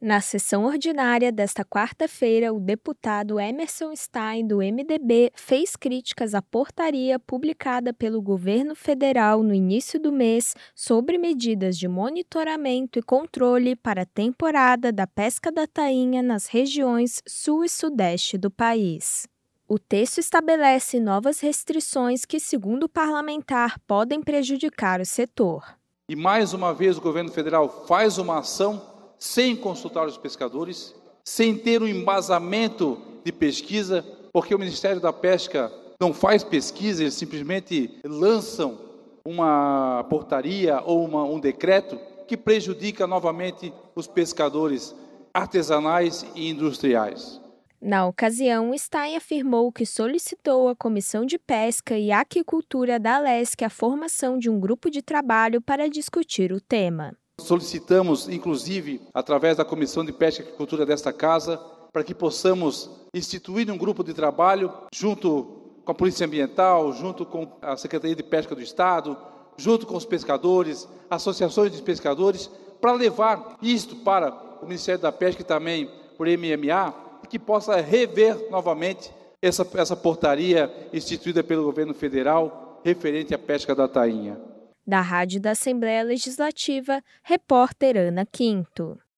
Na sessão ordinária desta quarta-feira, o deputado Emerson Stein, do MDB, fez críticas à portaria publicada pelo governo federal no início do mês sobre medidas de monitoramento e controle para a temporada da pesca da tainha nas regiões sul e sudeste do país. O texto estabelece novas restrições que, segundo o parlamentar, podem prejudicar o setor. E mais uma vez o governo federal faz uma ação sem consultar os pescadores, sem ter um embasamento de pesquisa, porque o Ministério da Pesca não faz pesquisa, eles simplesmente lançam uma portaria ou um decreto que prejudica novamente os pescadores artesanais e industriais. Na ocasião, Stein afirmou que solicitou à Comissão de Pesca e Aquicultura da Alesc a formação de um grupo de trabalho para discutir o tema. Solicitamos, inclusive, através da Comissão de Pesca e Aquicultura desta Casa, para que possamos instituir um grupo de trabalho junto com a Polícia Ambiental, junto com a Secretaria de Pesca do Estado, junto com os pescadores, associações de pescadores, para levar isto para o Ministério da Pesca e também por MMA, que possa rever novamente essa portaria instituída pelo governo federal referente à pesca da tainha. Da Rádio da Assembleia Legislativa, repórter Ana Quinto.